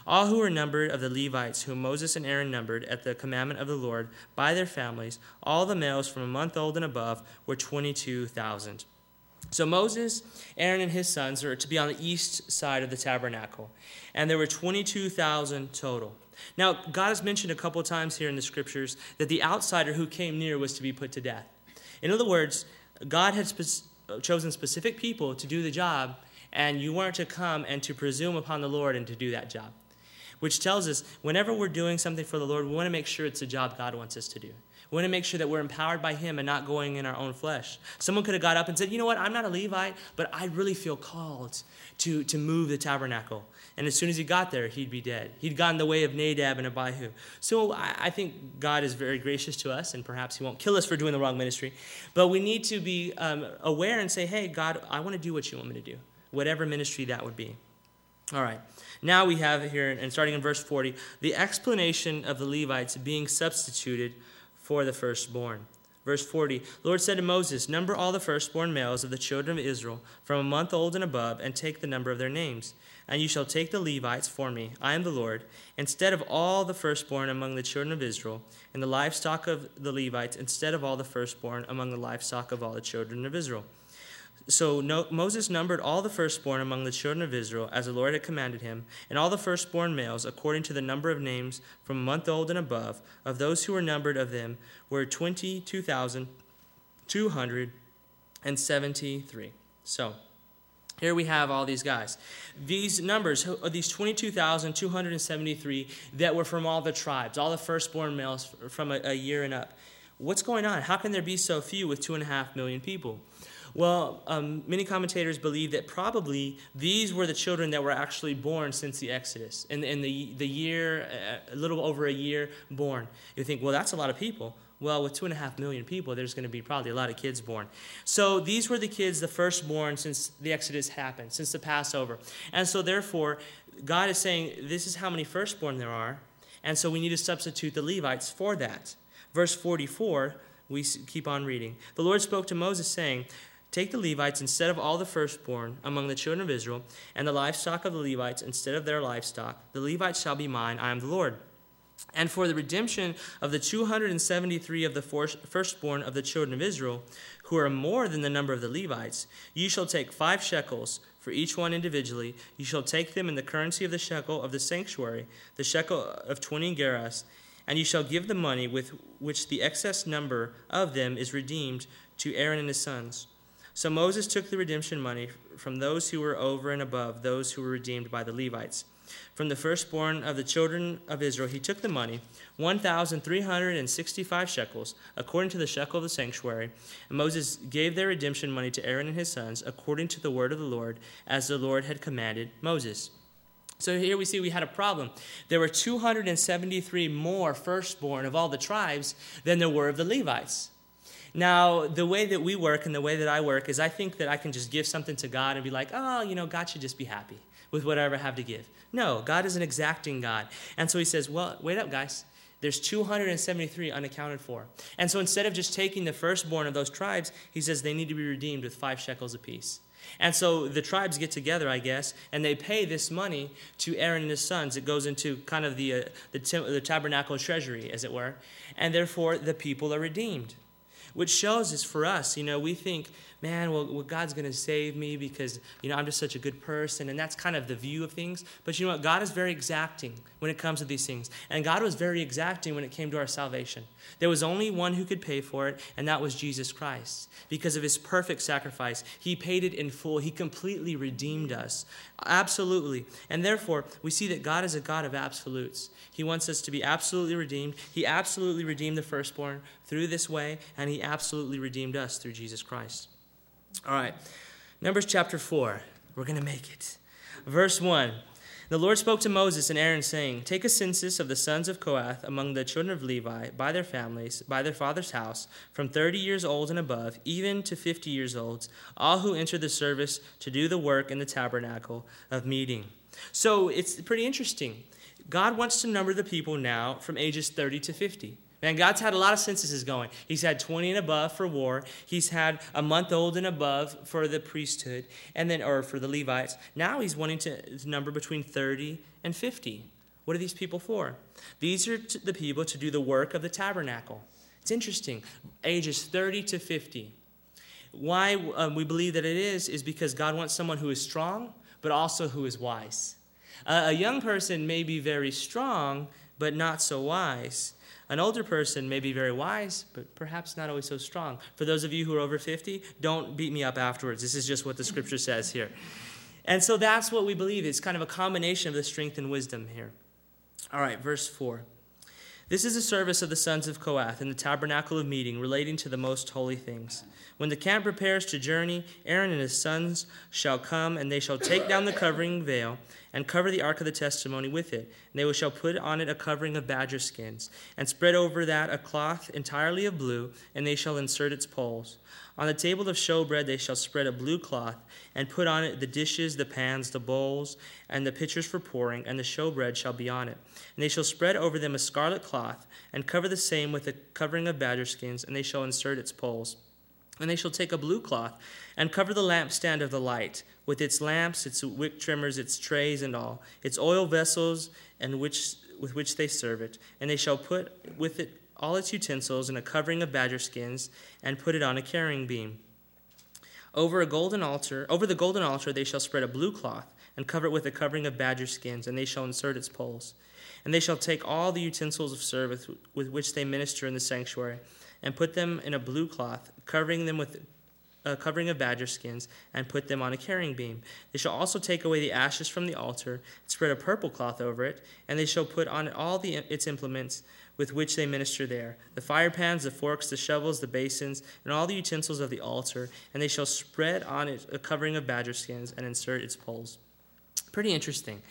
Speaker 1: All who were numbered of the Levites, whom Moses and Aaron numbered at the commandment of the Lord by their families, all the males from a month old and above were 22,000. So Moses, Aaron, and his sons are to be on the east side of the tabernacle. And there were 22,000 total. Now, God has mentioned a couple of times here in the scriptures that the outsider who came near was to be put to death. In other words, God had chosen specific people to do the job, and you weren't to come and to presume upon the Lord and to do that job. Which tells us, whenever we're doing something for the Lord, we want to make sure it's a job God wants us to do. We want to make sure that we're empowered by him and not going in our own flesh. Someone could have got up and said, you know what, I'm not a Levite, but I really feel called to move the tabernacle. And as soon as he got there, he'd be dead. He'd gone the way of Nadab and Abihu. So I think God is very gracious to us, and perhaps he won't kill us for doing the wrong ministry. But we need to be aware and say, hey, God, I want to do what you want me to do, whatever ministry that would be. All right. Now we have here, and starting in verse 40, the explanation of the Levites being substituted for the firstborn. Verse 40, the Lord said to Moses, number all the firstborn males of the children of Israel from a month old and above, and take the number of their names. And you shall take the Levites for me, I am the Lord, instead of all the firstborn among the children of Israel, and the livestock of the Levites, instead of all the firstborn among the livestock of all the children of Israel. So Moses numbered all the firstborn among the children of Israel, as the Lord had commanded him, and all the firstborn males, according to the number of names from a month old and above, of those who were numbered of them, were 22,273. So here we have all these guys. These numbers, these 22,273 that were from all the tribes, all the firstborn males from a year and up. What's going on? How can there be so few with 2.5 million people? Well, many commentators believe that probably these were the children that were actually born since the Exodus. In the year, a little over a year born. You think, well, that's a lot of people. Well, with 2.5 million people, there's going to be probably a lot of kids born. So these were the kids, the firstborn since the Exodus happened, since the Passover. And so therefore, God is saying, this is how many firstborn there are. And so we need to substitute the Levites for that. Verse 44, we keep on reading. The Lord spoke to Moses, saying, take the Levites instead of all the firstborn among the children of Israel, and the livestock of the Levites instead of their livestock. The Levites shall be mine, I am the Lord. And for the redemption of the 273 of the firstborn of the children of Israel, who are more than the number of the Levites, you shall take 5 shekels for each one individually. You shall take them in the currency of the shekel of the sanctuary, the shekel of 20 gerahs, and you shall give the money with which the excess number of them is redeemed to Aaron and his sons. So Moses took the redemption money from those who were over and above those who were redeemed by the Levites. From the firstborn of the children of Israel, he took the money, 1,365 shekels, according to the shekel of the sanctuary. And Moses gave their redemption money to Aaron and his sons, according to the word of the Lord, as the Lord had commanded Moses. So here we see we had a problem. There were 273 more firstborn of all the tribes than there were of the Levites. Now, the way that we work and the way that I work is I think that I can just give something to God and be like, oh, God should just be happy with whatever I have to give. No, God is an exacting God. And so he says, well, wait up, guys. There's 273 unaccounted for. And so instead of just taking the firstborn of those tribes, he says they need to be redeemed with 5 shekels apiece. And so the tribes get together, I guess, and they pay this money to Aaron and his sons. It goes into kind of the tabernacle treasury, as it were. And therefore, the people are redeemed. Which shows us for us, we think, man, well, God's going to save me because, I'm just such a good person. And that's kind of the view of things. But you know what? God is very exacting when it comes to these things. And God was very exacting when it came to our salvation. There was only one who could pay for it, and that was Jesus Christ. Because of his perfect sacrifice, he paid it in full. He completely redeemed us. Absolutely. And therefore, we see that God is a God of absolutes. He wants us to be absolutely redeemed. He absolutely redeemed the firstborn through this way, and he absolutely redeemed us through Jesus Christ. All right, Numbers chapter 4. We're going to make it. Verse 1. The Lord spoke to Moses and Aaron, saying, take a census of the sons of Kohath among the children of Levi, by their families, by their father's house, from 30 years old and above, even to 50 years old, all who enter the service to do the work in the tabernacle of meeting. So it's pretty interesting. God wants to number the people now from ages 30 to 50. Man, God's had a lot of censuses going. He's had 20 and above for war. He's had a month old and above for the priesthood, or for the Levites. Now he's wanting to number between 30 and 50. What are these people for? These are the people to do the work of the tabernacle. It's interesting. Ages 30 to 50. Why we believe that it is because God wants someone who is strong, but also who is wise. A young person may be very strong, but not so wise. An older person may be very wise, but perhaps not always so strong. For those of you who are over 50, don't beat me up afterwards. This is just what the scripture says here. And so that's what we believe. It's kind of a combination of the strength and wisdom here. All right, verse 4. This is a service of the sons of Kohath in the tabernacle of meeting relating to the most holy things. When the camp prepares to journey, Aaron and his sons shall come, and they shall take down the covering veil and cover the ark of the testimony with it. And they shall put on it a covering of badger skins, and spread over that a cloth entirely of blue, and they shall insert its poles. On the table of showbread they shall spread a blue cloth, and put on it the dishes, the pans, the bowls, and the pitchers for pouring, and the showbread shall be on it. And they shall spread over them a scarlet cloth, and cover the same with a covering of badger skins, and they shall insert its poles. And they shall take a blue cloth, and cover the lampstand of the light, with its lamps, its wick trimmers, its trays, and all, its oil vessels, and with which they serve it. And they shall put with it all its utensils in a covering of badger skins, and put it on a carrying beam. Over the golden altar they shall spread a blue cloth, and cover it with a covering of badger skins, and they shall insert its poles. And they shall take all the utensils of service with which they minister in the sanctuary, and put them in a blue cloth, covering them with a covering of badger skins, and put them on a carrying beam. They shall also take away the ashes from the altar, and spread a purple cloth over it, and they shall put on it all its implements with which they minister there, the fire pans, the forks, the shovels, the basins, and all the utensils of the altar, and they shall spread on it a covering of badger skins, and insert its poles. Pretty interesting.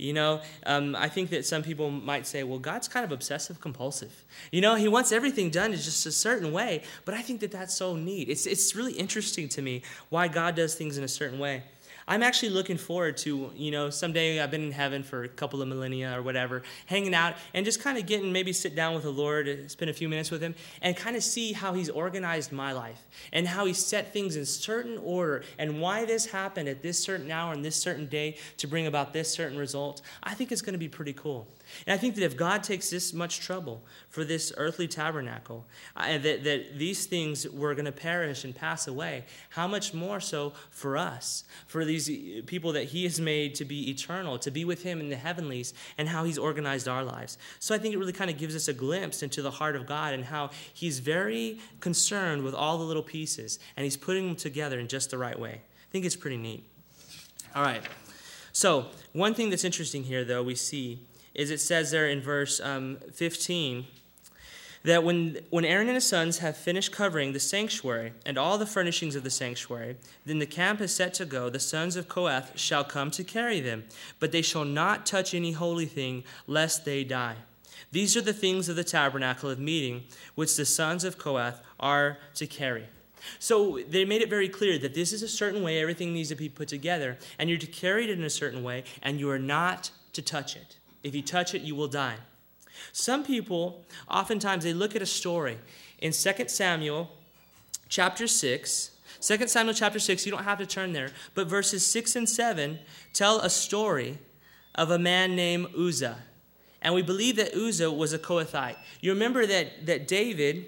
Speaker 1: I think that some people might say, well, God's kind of obsessive compulsive. He wants everything done in just a certain way, but I think that that's so neat. It's really interesting to me why God does things in a certain way. I'm actually looking forward to, someday I've been in heaven for a couple of millennia or whatever, hanging out and just kind of maybe sit down with the Lord, spend a few minutes with him, and kind of see how he's organized my life and how he set things in certain order and why this happened at this certain hour and this certain day to bring about this certain result. I think it's going to be pretty cool. And I think that if God takes this much trouble for this earthly tabernacle, that these things were going to perish and pass away, how much more so for us, for these people that he has made to be eternal, to be with him in the heavenlies, and how he's organized our lives. So I think it really kind of gives us a glimpse into the heart of God and how he's very concerned with all the little pieces, and he's putting them together in just the right way. I think it's pretty neat. All right. So one thing that's interesting here, though, we see is it says there in verse 15 that when Aaron and his sons have finished covering the sanctuary and all the furnishings of the sanctuary, then the camp is set to go. The sons of Kohath shall come to carry them, but they shall not touch any holy thing, lest they die. These are the things of the tabernacle of meeting, which the sons of Kohath are to carry. So they made it very clear that this is a certain way everything needs to be put together, and you're to carry it in a certain way, and you are not to touch it. If you touch it, you will die. Some people, oftentimes, they look at a story in 2 Samuel chapter 6. 2 Samuel chapter 6, you don't have to turn there, but verses 6 and 7 tell a story of a man named Uzzah. And we believe that Uzzah was a Kohathite. You remember that David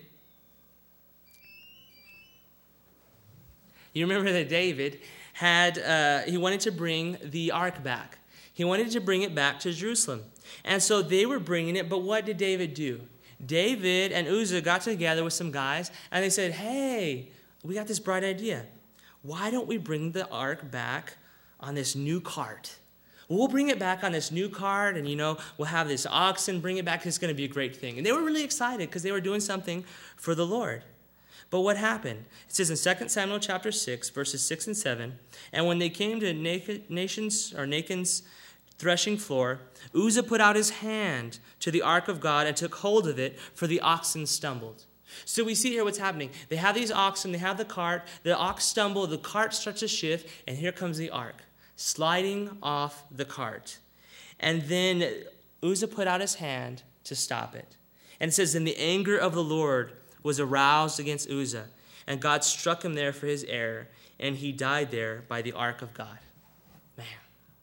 Speaker 1: had, he wanted to bring the ark back. He wanted to bring it back to Jerusalem. And so they were bringing it, but what did David do? David and Uzzah got together with some guys, and they said, hey, we got this bright idea. Why don't we bring the ark back on this new cart? We'll bring it back on this new cart, and, we'll have this oxen, bring it back. It's going to be a great thing. And they were really excited because they were doing something for the Lord. But what happened? It says in 2 Samuel chapter 6, verses 6 and 7, and when they came to Nachon's threshing floor, Uzzah put out his hand to the ark of God and took hold of it, for the oxen stumbled. So we see here what's happening. They have these oxen, they have the cart, the ox stumble, the cart starts to shift, and here comes the ark, sliding off the cart. And then Uzzah put out his hand to stop it. And it says, then the anger of the Lord was aroused against Uzzah, and God struck him there for his error, and he died there by the ark of God. Man,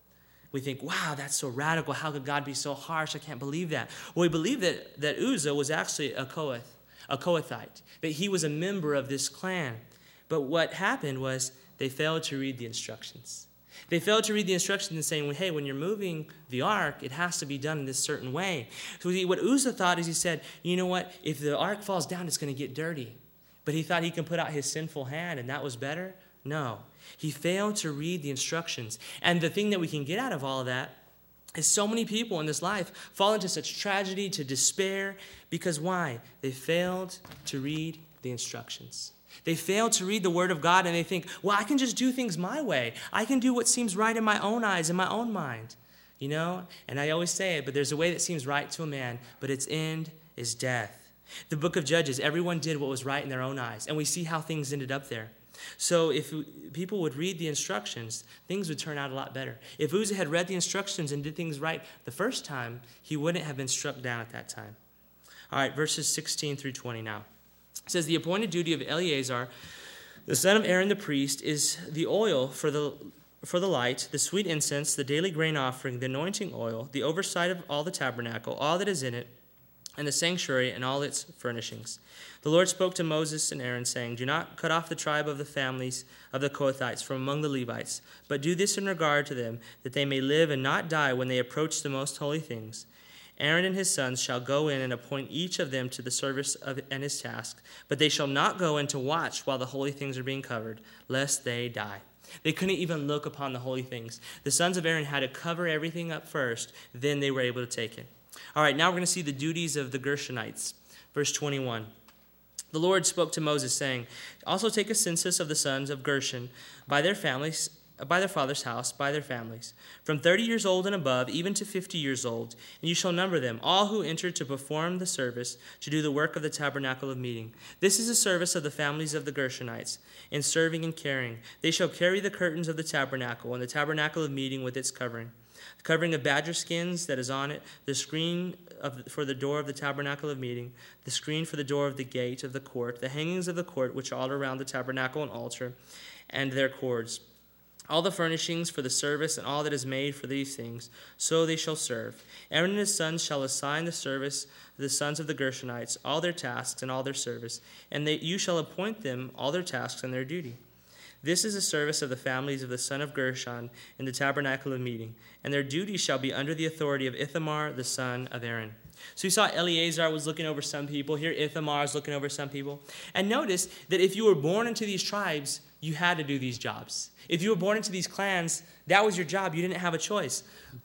Speaker 1: We think, wow, that's so radical. How could God be so harsh? I can't believe that. Well, we believe that Uzzah was actually a Kohathite, that he was a member of this clan. But what happened was they failed to read the instructions. They failed to read the instructions and saying, hey, when you're moving the ark, it has to be done in this certain way. So what Uzzah thought is he said, you know what? If the ark falls down, it's going to get dirty. But he thought he can put out his sinful hand, and that was better? No. He failed to read the instructions. And the thing that we can get out of all of that is so many people in this life fall into such tragedy, to despair, because why? They failed to read the instructions. They fail to read the Word of God, and they think, well, I can just do things my way. I can do what seems right in my own eyes, in my own mind. You know? And I always say it, but there's a way that seems right to a man, but its end is death. The book of Judges, everyone did what was right in their own eyes, and we see how things ended up there. So if people would read the instructions, things would turn out a lot better. If Uzzah had read the instructions and did things right the first time, he wouldn't have been struck down at that time. All right, verses 16 through 20 now. It says, the appointed duty of Eleazar, the son of Aaron the priest, is the oil for the light, the sweet incense, the daily grain offering, the anointing oil, the oversight of all the tabernacle, all that is in it, and the sanctuary and all its furnishings. The Lord spoke to Moses and Aaron, saying, do not cut off the tribe of the families of the Kohathites from among the Levites, but do this in regard to them, that they may live and not die when they approach the most holy things. Aaron and his sons shall go in and appoint each of them to the service and his task, but they shall not go in to watch while the holy things are being covered, lest they die. They couldn't even look upon the holy things. The sons of Aaron had to cover everything up first, then they were able to take it. All right, now we're going to see the duties of the Gershonites. Verse 21. The Lord spoke to Moses, saying, also take a census of the sons of Gershon by their families, by their father's house, by their families, from 30 years old and above, even to 50 years old, and you shall number them, all who enter to perform the service, to do the work of the tabernacle of meeting. This is the service of the families of the Gershonites, in serving and carrying. They shall carry the curtains of the tabernacle, and the tabernacle of meeting with its covering. The covering of badger skins that is on it, the screen for the door of the tabernacle of meeting, the screen for the door of the gate of the court, the hangings of the court which are all around the tabernacle and altar, and their cords. All the furnishings for the service and all that is made for these things, so they shall serve. Aaron and his sons shall assign the service of the sons of the Gershonites, all their tasks and all their service, and you shall appoint them all their tasks and their duty. This is the service of the families of the son of Gershon in the tabernacle of meeting, and their duty shall be under the authority of Ithamar, the son of Aaron. So you saw Eleazar was looking over some people. Here Ithamar is looking over some people. And notice that if you were born into these tribes, you had to do these jobs. If you were born into these clans, that was your job. You didn't have a choice.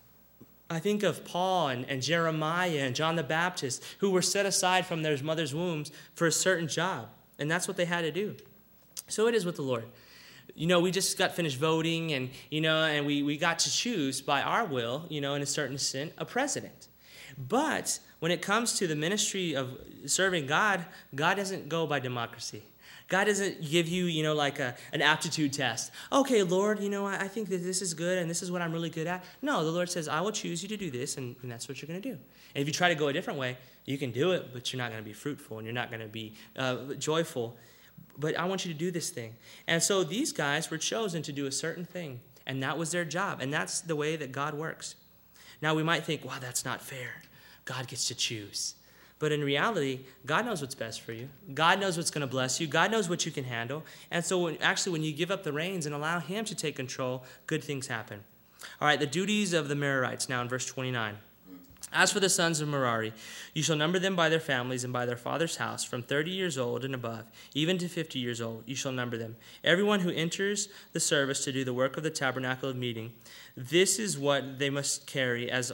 Speaker 1: I think of Paul and Jeremiah and John the Baptist, who were set aside from their mother's wombs for a certain job. And that's what they had to do. So it is with the Lord. You know, we just got finished voting, and we got to choose by our will, in a certain sense, a president. But when it comes to the ministry of serving God, God doesn't go by democracy. God doesn't give you, like an aptitude test. Okay, Lord, I think that this is good and this is what I'm really good at. No, the Lord says, I will choose you to do this, and that's what you're going to do. And if you try to go a different way, you can do it, but you're not going to be fruitful and you're not going to be joyful. But I want you to do this thing. And so these guys were chosen to do a certain thing, and that was their job, and that's the way that God works. Now we might think, wow, that's not fair. God gets to choose. But in reality, God knows what's best for you. God knows what's going to bless you. God knows what you can handle. And so when you give up the reins and allow him to take control, good things happen. All right, the duties of the Merarites now in verse 29. As for the sons of Merari, you shall number them by their families and by their father's house, from 30 years old and above, even to 50 years old, you shall number them. Everyone who enters the service to do the work of the tabernacle of meeting, this is what they must carry as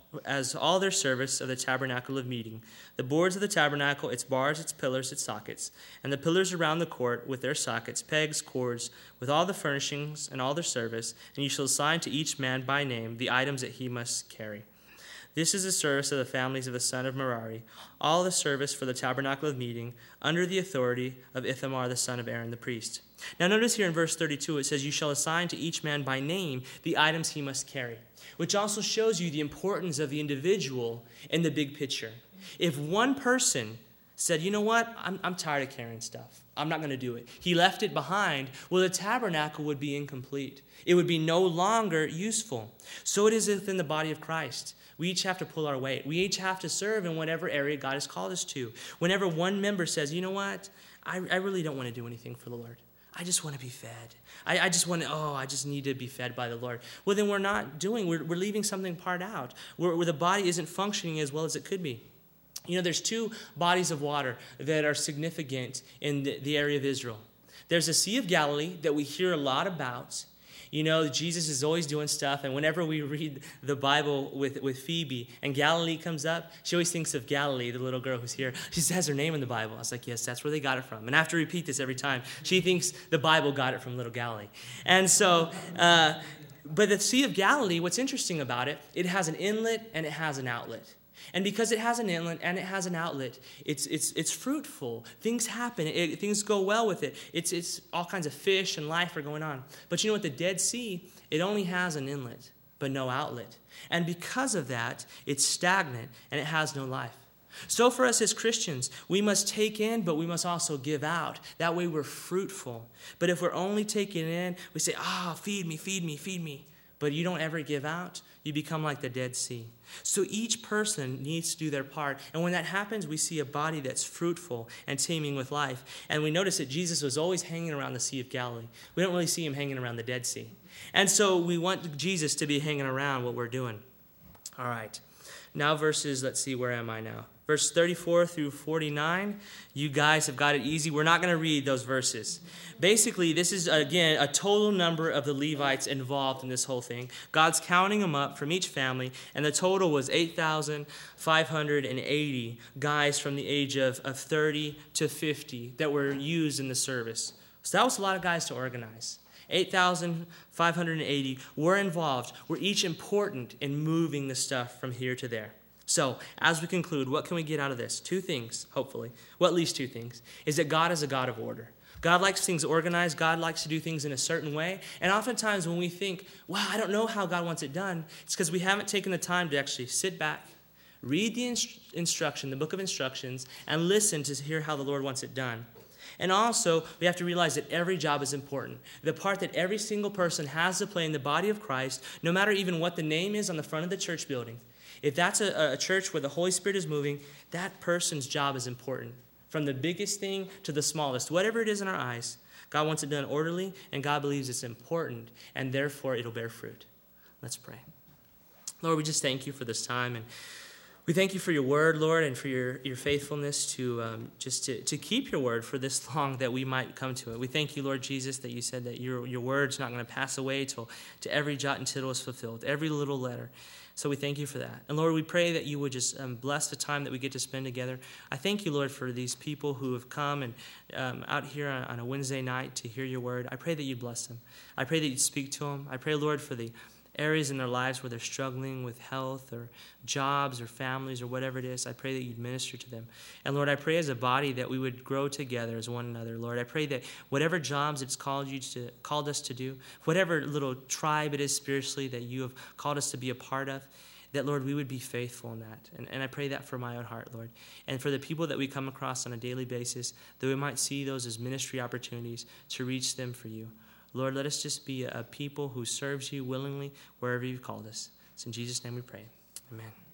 Speaker 1: all their service of the tabernacle of meeting: the boards of the tabernacle, its bars, its pillars, its sockets, and the pillars around the court with their sockets, pegs, cords, with all the furnishings and all their service, and you shall assign to each man by name the items that he must carry. This is the service of the families of the son of Merari, all the service for the tabernacle of meeting, under the authority of Ithamar the son of Aaron the priest. Now notice here in verse 32, it says, you shall assign to each man by name the items he must carry, which also shows you the importance of the individual in the big picture. If one person said, you know what? I'm tired of carrying stuff. I'm not going to do it. He left it behind. Well, the tabernacle would be incomplete. It would be no longer useful. So it is within the body of Christ. We each have to pull our weight. We each have to serve in whatever area God has called us to. Whenever one member says, you know what? I really don't want to do anything for the Lord. I just want to be fed. I just need to be fed by the Lord. Well, then we're leaving something part out, where the body isn't functioning as well as it could be. You know, there's two bodies of water that are significant in the area of Israel. There's the Sea of Galilee that we hear a lot about. You know, Jesus is always doing stuff, and whenever we read the Bible with Phoebe and Galilee comes up, she always thinks of Galilee, the little girl who's here. She says her name in the Bible. I was like, yes, that's where they got it from. And I have to repeat this every time. She thinks the Bible got it from little Galilee. And so, but the Sea of Galilee, what's interesting about it, it has an inlet and it has an outlet. And because it has an inlet and it has an outlet, it's fruitful. Things happen. Things go well with it. It's all kinds of fish and life are going on. But you know what? The Dead Sea, it only has an inlet, but no outlet. And because of that, it's stagnant and it has no life. So for us as Christians, we must take in, but we must also give out. That way we're fruitful. But if we're only taking in, we say, feed me, feed me, feed me. But you don't ever give out, you become like the Dead Sea. So each person needs to do their part. And when that happens, we see a body that's fruitful and teeming with life. And we notice that Jesus was always hanging around the Sea of Galilee. We don't really see him hanging around the Dead Sea. And so we want Jesus to be hanging around what we're doing. All right. Now let's see, where am I now? Verse 34 through 49, you guys have got it easy. We're not going to read those verses. Basically, this is, again, a total number of the Levites involved in this whole thing. God's counting them up from each family, and the total was 8,580 guys from the age of 30 to 50 that were used in the service. So that was a lot of guys to organize. 8,580 were involved, were each important in moving the stuff from here to there. So, as we conclude, what can we get out of this? Two things, hopefully. Well, at least two things. Is that God is a God of order. God likes things organized. God likes to do things in a certain way. And oftentimes when we think, wow, I don't know how God wants it done, it's because we haven't taken the time to actually sit back, read the instruction, the book of instructions, and listen to hear how the Lord wants it done. And also, we have to realize that every job is important. The part that every single person has to play in the body of Christ, no matter even what the name is on the front of the church building. If that's a church where the Holy Spirit is moving, that person's job is important. From the biggest thing to the smallest, whatever it is in our eyes, God wants it done orderly, and God believes it's important, and therefore it'll bear fruit. Let's pray. Lord, we just thank you for this time, and we thank you for your word, Lord, and for your faithfulness to keep your word for this long that we might come to it. We thank you, Lord Jesus, that you said that your word's not going to pass away till every jot and tittle is fulfilled, every little letter. So we thank you for that. And Lord, we pray that you would just bless the time that we get to spend together. I thank you, Lord, for these people who have come and out here on a Wednesday night to hear your word. I pray that you'd bless them. I pray that you'd speak to them. I pray, Lord, for the areas in their lives where they're struggling with health or jobs or families or whatever it is. I pray that you'd minister to them. And Lord, I pray as a body that we would grow together as one another. Lord, I pray that whatever jobs it's called us to do, whatever little tribe it is spiritually that you have called us to be a part of, that, Lord, we would be faithful in that. And I pray that for my own heart, Lord. And for the people that we come across on a daily basis, that we might see those as ministry opportunities to reach them for you. Lord, let us just be a people who serves you willingly wherever you've called us. It's in Jesus' name we pray. Amen.